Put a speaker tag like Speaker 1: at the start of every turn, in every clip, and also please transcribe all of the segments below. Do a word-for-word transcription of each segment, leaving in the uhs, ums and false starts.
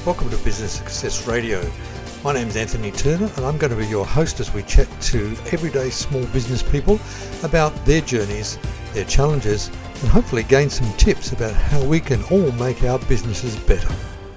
Speaker 1: Welcome to Business Success Radio. My name's Anthony Turner and I'm going to be your host as we chat to everyday small business people about their journeys, their challenges, and hopefully gain some tips about how we can all make our businesses better.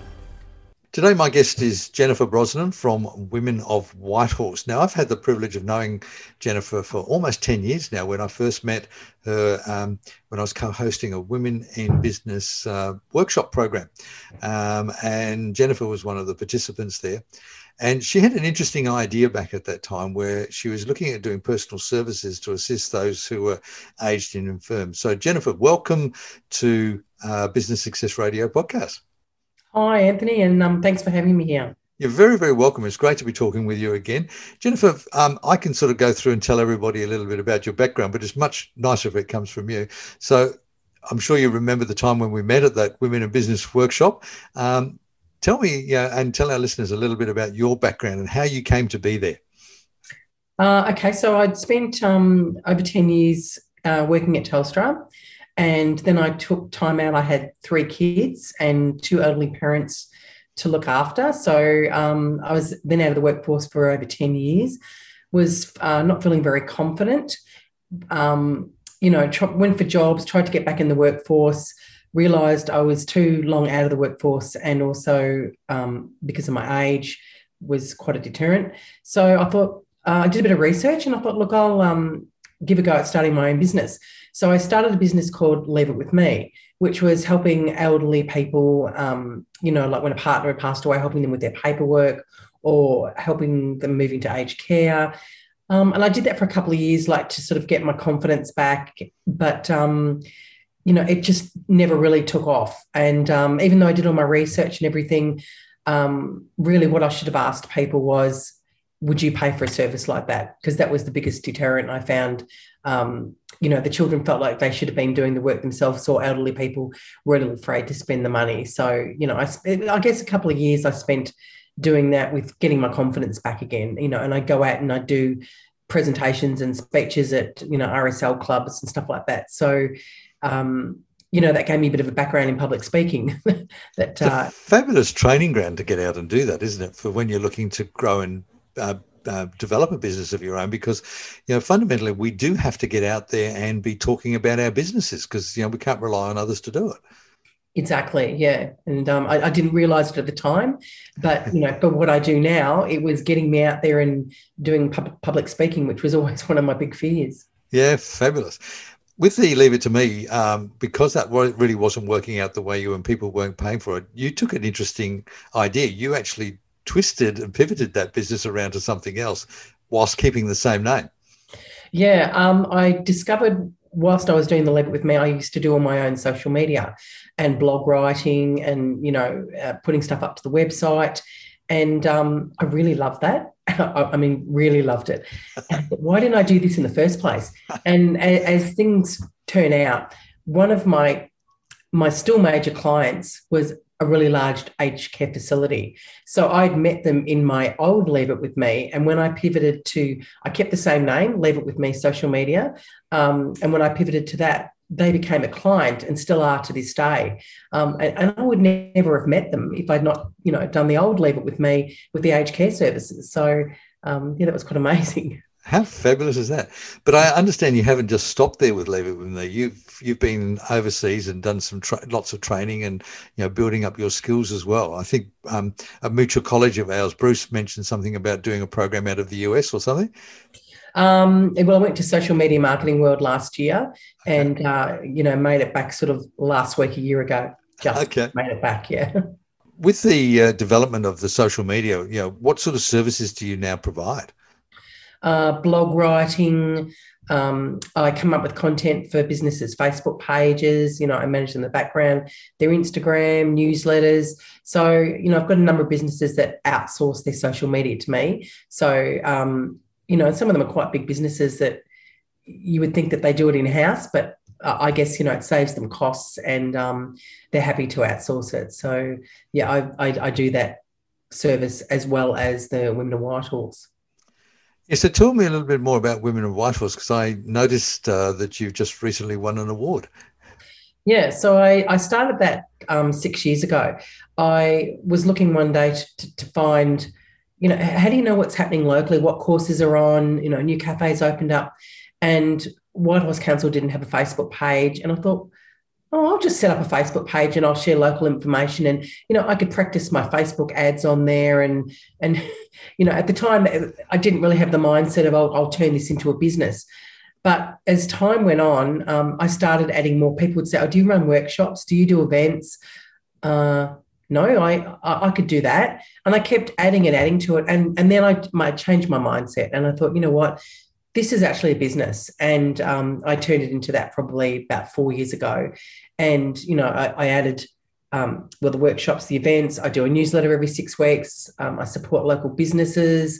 Speaker 1: Today my guest is Jennifer Brosnan from Women of Whitehorse. Now I've had the privilege of knowing Jennifer for almost ten years now. When I first met her um, when I was co-hosting a Women in Business uh, workshop program. Um, and Jennifer was one of the participants there. And she had an interesting idea back at that time where she was looking at doing personal services to assist those who were aged and infirm. So Jennifer, welcome to uh, Business Success Radio podcast.
Speaker 2: Hi, Anthony, and um, thanks for having me here.
Speaker 1: You're very, very welcome. It's great to be talking with you again. Jennifer, um, I can sort of go through and tell everybody a little bit about your background, but it's much nicer if it comes from you. So I'm sure you remember the time when we met at that Women in Business workshop. Um, tell me yeah, and tell our listeners a little bit about your background and how you came to be there.
Speaker 2: Uh, okay, so I'd spent um, over ten years uh, working at Telstra. And then I took time out. I had three kids and two elderly parents to look after. So um, I was then out of the workforce for over ten years, was uh, not feeling very confident, um, you know, tr- went for jobs, tried to get back in the workforce, realised I was too long out of the workforce and also um, because of my age was quite a deterrent. So I thought, uh, I did a bit of research and I thought, look, I'll um, give a go at starting my own business. So I started a business called Leave It With Me, which was helping elderly people, um, you know, like when a partner had passed away, helping them with their paperwork or helping them move into aged care. Um, and I did that for a couple of years, like to sort of get my confidence back. But, um, you know, it just never really took off. And um, even though I did all my research and everything, um, really what I should have asked people was, would you pay for a service like that? Because that was the biggest deterrent I found. Um, you know, the children felt like they should have been doing the work themselves, or elderly people were a little afraid to spend the money. So, you know, I, I guess a couple of years I spent doing that with getting my confidence back again, you know, and I go out and I do presentations and speeches at, you know, R S L clubs and stuff like that. So, um, you know, that gave me a bit of a background in public speaking. that uh,
Speaker 1: fabulous training ground to get out and do that, isn't it? For when you're looking to grow and uh, Uh, develop a business of your own, because, you know, fundamentally we do have to get out there and be talking about our businesses because, you know, we can't rely on others to do it.
Speaker 2: Exactly, yeah. And um, I, I didn't realise it at the time, but, you know, but what I do now, it was getting me out there and doing pub- public speaking, which was always one of my big fears.
Speaker 1: Yeah, fabulous. With the Leave It To Me, um, because that really wasn't working out the way you and people weren't paying for it, you took an interesting idea. You actually twisted and pivoted that business around to something else whilst keeping the same name.
Speaker 2: Yeah, um, I discovered whilst I was doing the Leave It With Me, I used to do all my own social media and blog writing and, you know, uh, putting stuff up to the website. And um, I really loved that. I mean, really loved it. Why didn't I do this in the first place? And as, as things turn out, one of my my still major clients was a really large aged care facility. So I'd met them in my old Leave It With Me. And when I pivoted to, I kept the same name, Leave It With Me social media. Um, and when I pivoted to that, they became a client and still are to this day. Um, and, and I would never have met them if I'd not, you know, done the old Leave It With Me with the aged care services. So um, yeah, that was quite amazing.
Speaker 1: How fabulous is that? But I understand you haven't just stopped there with Leave It With Me. You've you've been overseas and done some tra- lots of training and, you know, building up your skills as well. I think um, a mutual colleague of ours, Bruce, mentioned something about doing a program out of the U S or something.
Speaker 2: Um, well, I went to Social Media Marketing World last year, okay. and uh, you know, made it back sort of last week, a year ago. Just okay. made it back, yeah.
Speaker 1: With the uh, development of the social media, you know, what sort of services do you now provide?
Speaker 2: Uh, blog writing. Um, I come up with content for businesses' Facebook pages. You know, I manage in the background their Instagram, newsletters. So, you know, I've got a number of businesses that outsource their social media to me. So, um, you know, some of them are quite big businesses that you would think that they do it in-house, but uh, I guess, you know, it saves them costs and um, they're happy to outsource it. So, yeah, I, I, I do that service as well as the Women of Whitehorse.
Speaker 1: Yeah, so tell me a little bit more about Women of Whitehorse, because I noticed uh, that you've just recently won an award.
Speaker 2: Yeah, so I, I started that um, six years ago. I was looking one day to, to, to find, you know, how do you know what's happening locally, what courses are on, you know, new cafes opened up, and Whitehorse Council didn't have a Facebook page. And I thought, oh, I'll just set up a Facebook page and I'll share local information. And, you know, I could practice my Facebook ads on there. And, and you know, at the time, I didn't really have the mindset of, I'll, I'll turn this into a business. But as time went on, um, I started adding more. People would say, oh, do you run workshops? Do you do events? Uh, no, I, I I could do that. And I kept adding and adding to it. And, and then I, I changed my mindset. And I thought, you know what? This is actually a business. And um, I turned it into that probably about four years ago. And, you know, I, I added, um, well, the workshops, the events. I do a newsletter every six weeks. Um, I support local businesses.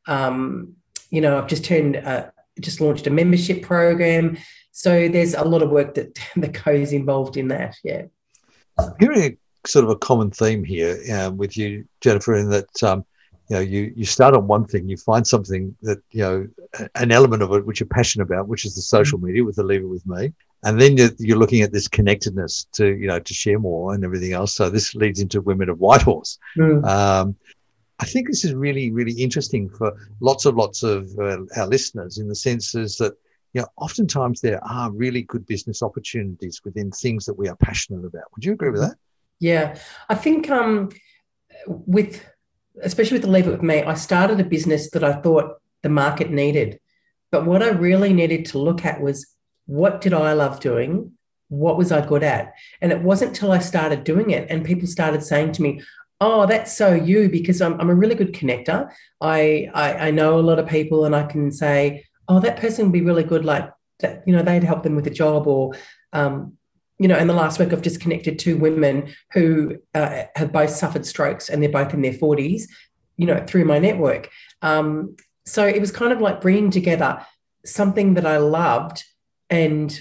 Speaker 2: Um, you know, I've just turned, uh, just launched a membership program. So there's a lot of work that, that goes involved in that. Yeah.
Speaker 1: I'm hearing a, sort of a common theme here uh, with you, Jennifer, in that, um, you know, you, you start on one thing, you find something that, you know, an element of it which you're passionate about, which is the social media with the Leave It With Me. And then you're, you're looking at this connectedness to, you know, to share more and everything else. So this leads into Women of Whitehorse. Mm. Um, I think this is really, really interesting for lots and lots of uh, our listeners, in the sense is that, you know, oftentimes there are really good business opportunities within things that we are passionate about. Would you agree with that?
Speaker 2: Yeah, I think um, with, especially with the Leave It With Me, I started a business that I thought the market needed. But what I really needed to look at was, what did I love doing? What was I good at? And it wasn't till I started doing it and people started saying to me, oh, that's so you, because I'm, I'm a really good connector. I, I I know a lot of people and I can say, oh, that person would be really good, like that, you know, they'd help them with a job. Or, um, you know, in the last week I've just connected two women who uh, have both suffered strokes and they're both in their forties, you know, through my network. Um, so it was kind of like bringing together something that I loved and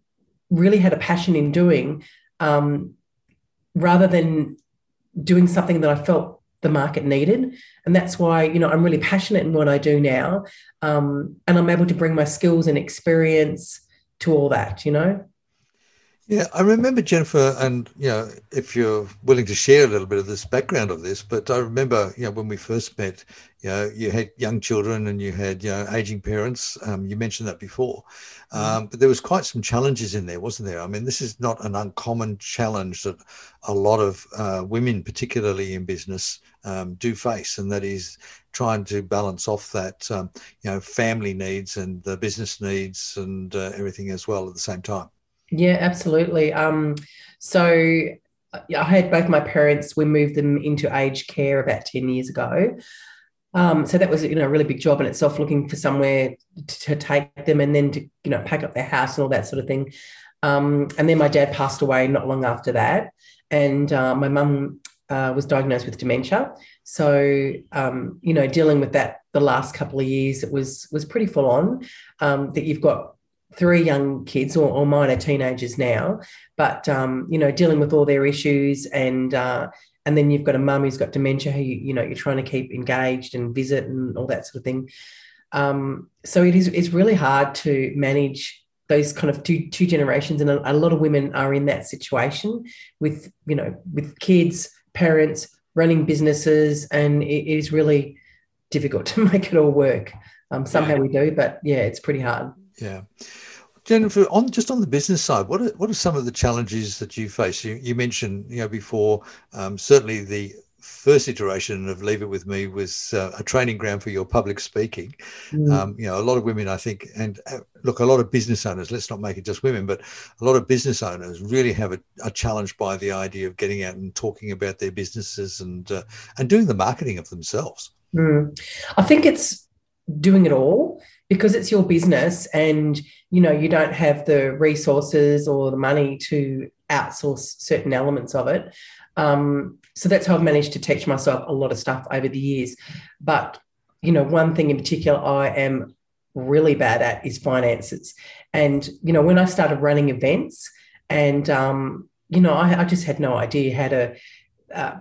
Speaker 2: really had a passion in doing, um, rather than doing something that I felt the market needed. And that's why, you know, I'm really passionate in what I do now. Um, and I'm able to bring my skills and experience to all that, you know.
Speaker 1: Yeah, I remember, Jennifer, and, you know, if you're willing to share a little bit of this background of this, but I remember, you know, when we first met, you know, you had young children and you had, you know, aging parents. Um, you mentioned that before. Um, but there was quite some challenges in there, wasn't there? I mean, this is not an uncommon challenge that a lot of uh, women, particularly in business, um, do face, and that is trying to balance off that, um, you know, family needs and the business needs and uh, everything as well at the same time.
Speaker 2: Yeah, absolutely. Um, so I had both my parents, we moved them into aged care about ten years ago. Um, so that was, you know, a really big job in itself, looking for somewhere to, to take them and then to, you know, pack up their house and all that sort of thing. Um, and then my dad passed away not long after that. And uh, my mum uh, was diagnosed with dementia. So, um, you know, dealing with that the last couple of years, it was, was pretty full on, um, that you've got three young kids, or, or mine are teenagers now, but, um, you know, dealing with all their issues, and uh, and then you've got a mum who's got dementia who, you, you know, you're trying to keep engaged and visit and all that sort of thing. Um, so it is, it's really hard to manage those kind of two, two generations. And a, a lot of women are in that situation with, you know, with kids, parents, running businesses, and it, it is really difficult to make it all work. Um, somehow yeah. we do, but yeah, it's pretty hard.
Speaker 1: Yeah. Jennifer, on just on the business side, what are, what are some of the challenges that you face? You, you mentioned, you know, before, um, certainly the first iteration of Leave It With Me was uh, a training ground for your public speaking. Mm. Um, you know, a lot of women, I think, and uh, look, a lot of business owners, let's not make it just women, but a lot of business owners really have a, a challenge by the idea of getting out and talking about their businesses and uh, and doing the marketing of themselves.
Speaker 2: Mm. I think it's doing it all, because it's your business and, you know, you don't have the resources or the money to outsource certain elements of it. Um, so that's how I've managed to teach myself a lot of stuff over the years. But, you know, one thing in particular I am really bad at is finances. And, you know, when I started running events and, um, you know, I, I just had no idea how to uh,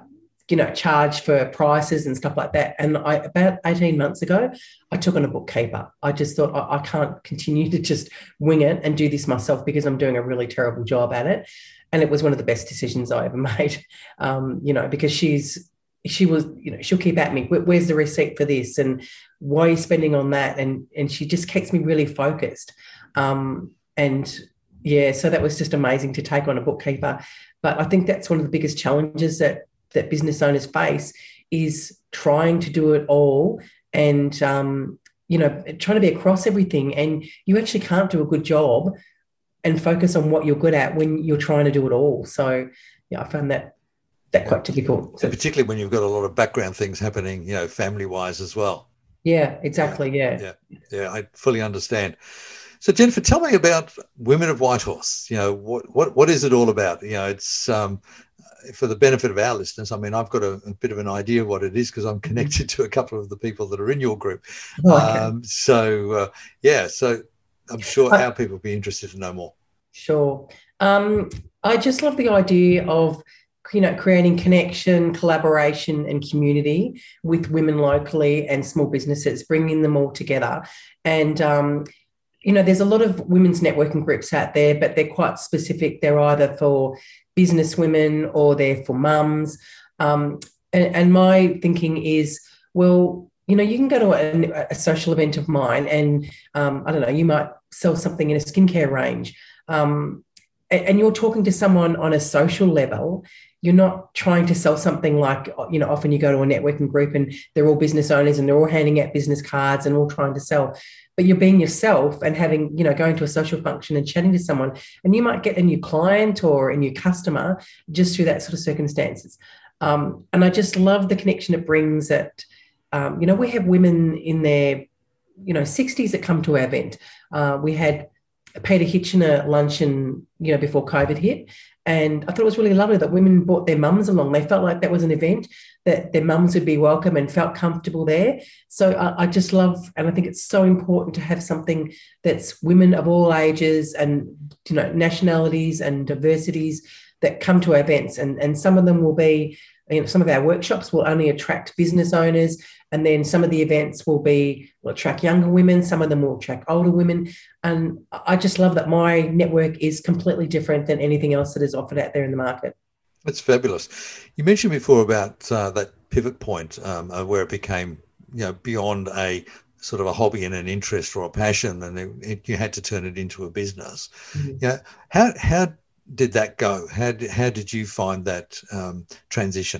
Speaker 2: you know, charge for prices and stuff like that. And I, about eighteen months ago, I took on a bookkeeper. I just thought I, I can't continue to just wing it and do this myself because I'm doing a really terrible job at it. And it was one of the best decisions I ever made, um, you know, because she's, she was, you know, she'll keep at me, where's the receipt for this? And why are you spending on that? And, and she just keeps me really focused. Um, and yeah, so that was just amazing to take on a bookkeeper. But I think that's one of the biggest challenges that that business owners face is trying to do it all and, um, you know, trying to be across everything. And you actually can't do a good job and focus on what you're good at when you're trying to do it all. So, yeah, I found that that quite difficult.
Speaker 1: So particularly when you've got a lot of background things happening, you know, family-wise as well.
Speaker 2: Yeah, exactly. Yeah.
Speaker 1: Yeah. Yeah, I fully understand. So Jennifer, tell me about Women of Whitehorse. You know, what what what is it all about? You know, it's um, for the benefit of our listeners. I mean, I've got a, a bit of an idea of what it is because I'm connected to a couple of the people that are in your group.
Speaker 2: Oh, okay.
Speaker 1: Um, so uh, yeah, so I'm sure
Speaker 2: Uh,
Speaker 1: our people will be interested to know more.
Speaker 2: Sure. Um, I just love the idea of, you know, creating connection, collaboration and community with women locally and small businesses, bringing them all together. And, um, you know, there's a lot of women's networking groups out there, but they're quite specific. They're either for business women or they're for mums. Um, and, and my thinking is, well, you know, you can go to a, a social event of mine and, um, I don't know, you might sell something in a skincare range. Um, and, and you're talking to someone on a social level. You're not trying to sell something like, you know, often you go to a networking group and they're all business owners and they're all handing out business cards and all trying to sell. But you're being yourself and having, you know, going to a social function and chatting to someone. And you might get a new client or a new customer just through that sort of circumstances. Um, and I just love the connection it brings that, um, you know, we have women in their, you know, sixties that come to our event. Uh, we had Peter Hitchener luncheon, you know, before COVID hit. And I thought it was really lovely that women brought their mums along. They felt like that was an event that their mums would be welcome and felt comfortable there. So I, I just love, and I think it's so important to have something that's women of all ages and, you know, nationalities and diversities that come to our events. And, and some of them will be, you know, some of our workshops will only attract business owners. And then some of the events will be, will attract younger women. Some of them will attract older women. And I just love that my network is completely different than anything else that is offered out there in the market.
Speaker 1: That's fabulous. You mentioned before about uh, that pivot point um, uh, where it became, you know, beyond a sort of a hobby and an interest or a passion, and it, it, you had to turn it into a business. Mm-hmm. Yeah. How how did that go? How did, how did you find that um, transition?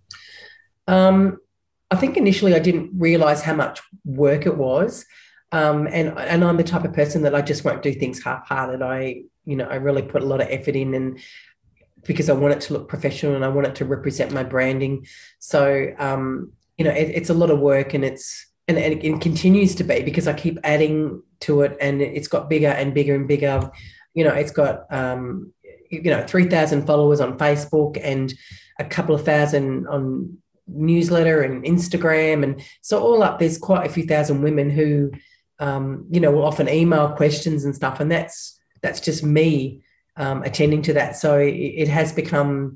Speaker 2: Um, I think initially I didn't realise how much work it was. Um, and, and I'm the type of person that I just won't do things half-hearted. I, you know, I really put a lot of effort in, and because I want it to look professional and I want it to represent my branding. So, um, you know, it, it's a lot of work, and it's, and, and it continues to be because I keep adding to it, and it's got bigger and bigger and bigger. You know, it's got, um, you know, three thousand followers on Facebook and a couple of thousand on newsletter and Instagram. And so all up, there's quite a few thousand women who, um, you know, will often email questions and stuff. And that's, that's just me um, attending to that. So it, it has become,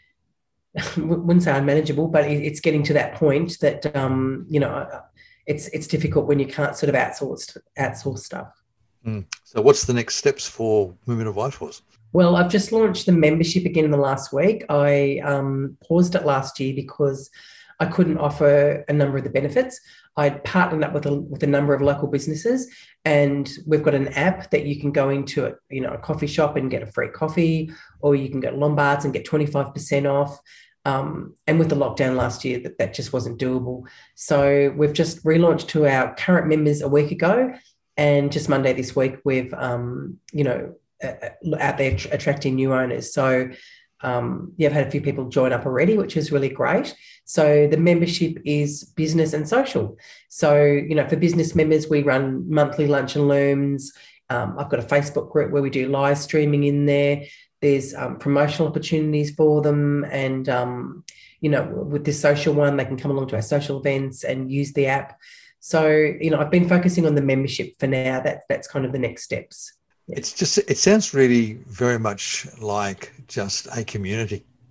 Speaker 2: I wouldn't say unmanageable, but it, it's getting to that point that, um, you know, it's, it's difficult when you can't sort of outsource, outsource stuff.
Speaker 1: Mm. So what's the next steps for Women of Whitehorse?
Speaker 2: Well, I've just launched the membership again in the last week. I um, paused it last year because I couldn't offer a number of the benefits. I'd partnered up with a, with a number of local businesses, and we've got an app that you can go into, a, you know, a coffee shop and get a free coffee, or you can go to Lombard's and get twenty-five percent off. Um, and with the lockdown last year, that, that just wasn't doable. So we've just relaunched to our current members a week ago, and just Monday this week, we've, um, you know, out there attracting new owners. So um, yeah, I've had a few people join up already, which is really great. So the membership is business and social. So, you know, for business members, we run monthly lunch and learns. Um, I've got a Facebook group where we do live streaming in there. There's um, promotional opportunities for them. And, um, you know, with this social one, they can come along to our social events and use the app. So, you know, I've been focusing on the membership for now. That's, that's kind of the next steps.
Speaker 1: Yeah. It's just, it sounds really very much like just a community,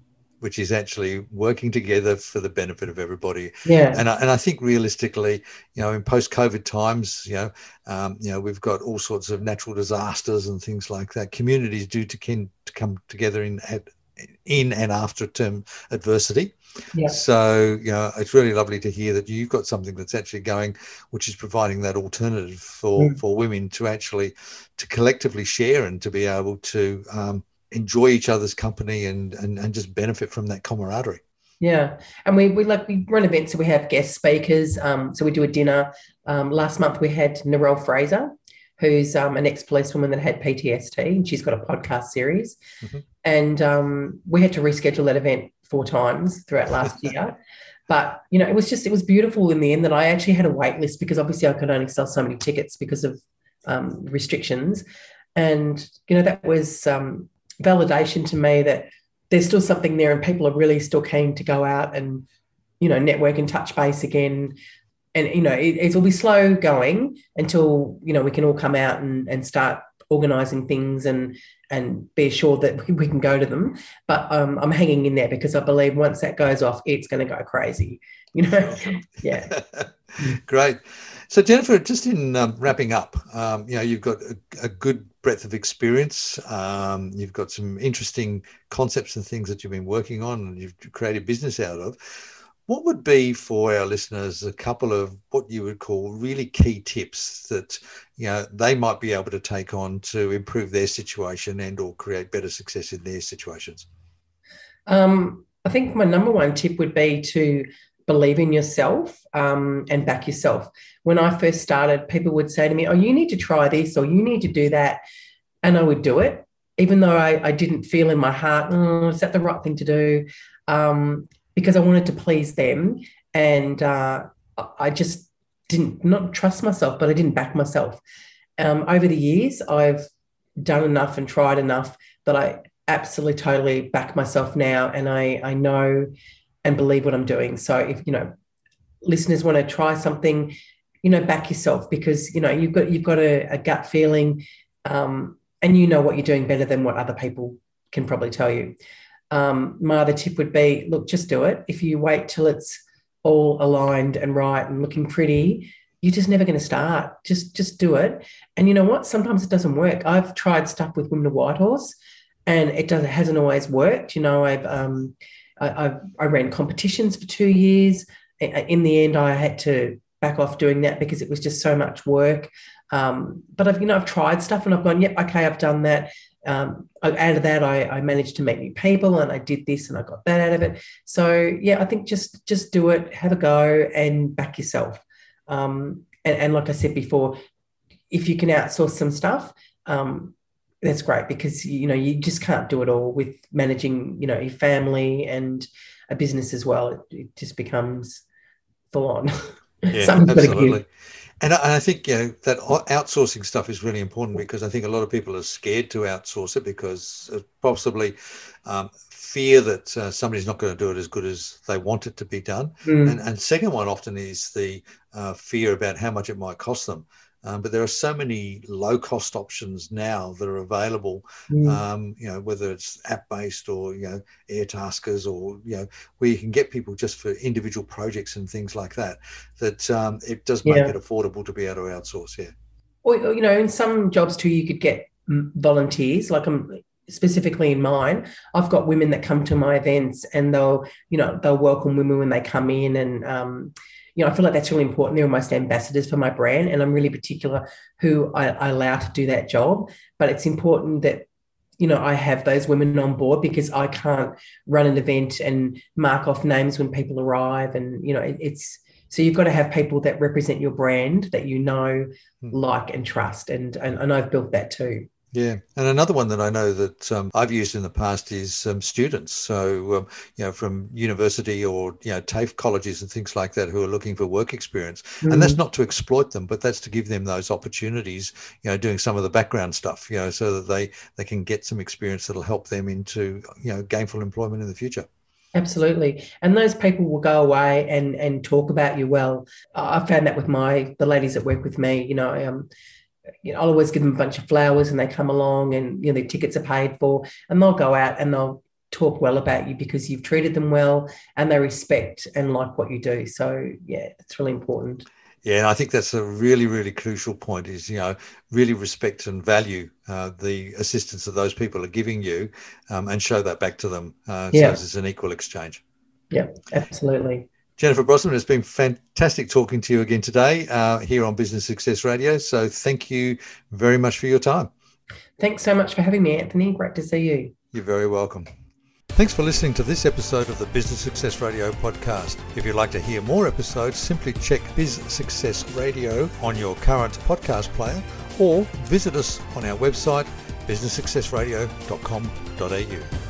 Speaker 1: which is actually working together for the benefit of everybody.
Speaker 2: Yeah.
Speaker 1: And I, and I think realistically, you know, in post-COVID times, you know, um, you know, we've got all sorts of natural disasters and things like that. Communities do to, can, to come together in at, in and after term adversity.
Speaker 2: Yeah.
Speaker 1: So, you know, it's really lovely to hear that you've got something that's actually going, which is providing that alternative for, mm. for women to actually, to collectively share and to be able to um, enjoy each other's company and, and, and just benefit from that camaraderie.
Speaker 2: Yeah. And we, we like, we run events, so we have guest speakers. Um, so we do a dinner. Um, last month we had Narelle Fraser, who's um, an ex-policewoman that had P T S D, and she's got a podcast series. Mm-hmm. And um, we had to reschedule that event four times throughout last year. But, you know, it was just, it was beautiful in the end that I actually had a wait list because obviously I could only sell so many tickets because of um, restrictions. And, you know, that was um, validation to me that there's still something there and people are really still keen to go out and, you know, network and touch base again. And, you know, it, it'll be slow going until, you know, we can all come out and, and start organising things and and be assured that we can go to them. But um, I'm hanging in there because I believe once that goes off, it's going to go crazy, you know? Yeah.
Speaker 1: Great. So, Jennifer, just in um, wrapping up, um, you know, you've got a, a good breadth of experience. Um, you've got some interesting concepts and things that you've been working on and you've created business out of. What would be for our listeners a couple of what you would call really key tips that, you know, they might be able to take on to improve their situation and or create better success in their situations?
Speaker 2: Um, I think my number one tip would be to believe in yourself um, and back yourself. When I first started, people would say to me, oh, you need to try this or you need to do that. And I would do it, even though I, I didn't feel in my heart, oh, is that the right thing to do? Um, because I wanted to please them. And uh, I just didn't not trust myself, but I didn't back myself. Um, over the years, I've done enough and tried enough that I absolutely, totally back myself now. And I, I know and believe what I'm doing. So if, you know, listeners want to try something, you know, back yourself because, you know, you've got, you've got a, a gut feeling um, and you know what you're doing better than what other people can probably tell you. Um, my other tip would be, look, just do it. If you wait till it's all aligned and right and looking pretty, you're just never going to start. Just, just do it. And you know what? Sometimes it doesn't work. I've tried stuff with Women of Whitehorse and it doesn't, hasn't always worked. You know, I've, um, I, I, I ran competitions for two years. In the end, I had to back off doing that because it was just so much work. Um, but I've, you know, I've tried stuff and I've gone, yep, okay, I've done that. Um, out of that, I, I managed to meet new people and I did this and I got that out of it. So, yeah, I think just just do it, have a go and back yourself. Um, and, and like I said before, if you can outsource some stuff, um, that's great because, you know, you just can't do it all with managing, you know, your family and a business as well. It, it just becomes full on.
Speaker 1: Yeah, absolutely. And I, and I think, you know, that outsourcing stuff is really important because I think a lot of people are scared to outsource it because possibly um, fear that uh, somebody's not going to do it as good as they want it to be done. Mm. And, and second one often is the uh, fear about how much it might cost them. Um, but there are so many low-cost options now that are available, mm. um, you know, whether it's app-based or, you know, Airtaskers or, you know, where you can get people just for individual projects and things like that, that um, it does make yeah. it affordable to be able to outsource, yeah.
Speaker 2: Or, you know, in some jobs too, you could get volunteers, like I'm specifically in mine. I've got women that come to my events and they'll, you know, they'll welcome women when they come in and, um, you know, I feel like that's really important. They're almost ambassadors for my brand and I'm really particular who I, I allow to do that job. But it's important that, you know, I have those women on board because I can't run an event and mark off names when people arrive. And, you know, it, it's, so you've got to have people that represent your brand that you know, hmm. like and trust. And, and, and I've built that too.
Speaker 1: Yeah. And another one that I know that um, I've used in the past is um, students. So, um, you know, from university or, you know, TAFE colleges and things like that who are looking for work experience. Mm. And that's not to exploit them, but that's to give them those opportunities, you know, doing some of the background stuff, you know, so that they, they can get some experience that'll help them into, you know, gainful employment in the future.
Speaker 2: Absolutely. And those people will go away and, and talk about you well. I found that with my, the ladies that work with me, you know, um, you know, I'll always give them a bunch of flowers and they come along and, you know, their tickets are paid for and they'll go out and they'll talk well about you because you've treated them well and they respect and like what you do. So, yeah, it's really important.
Speaker 1: Yeah, and I think that's a really, really crucial point is, you know, really respect and value uh, the assistance that those people are giving you um, and show that back to them. Uh,
Speaker 2: Yeah.
Speaker 1: So it's an equal exchange.
Speaker 2: Yeah, absolutely.
Speaker 1: Jennifer Brosnan, it's been fantastic talking to you again today uh, here on Business Success Radio. So thank you very much for your time.
Speaker 2: Thanks so much for having me, Anthony. Great to see you.
Speaker 1: You're very welcome. Thanks for listening to this episode of the Business Success Radio podcast. If you'd like to hear more episodes, simply check Biz Success Radio on your current podcast player or visit us on our website, business success radio dot com dot a u.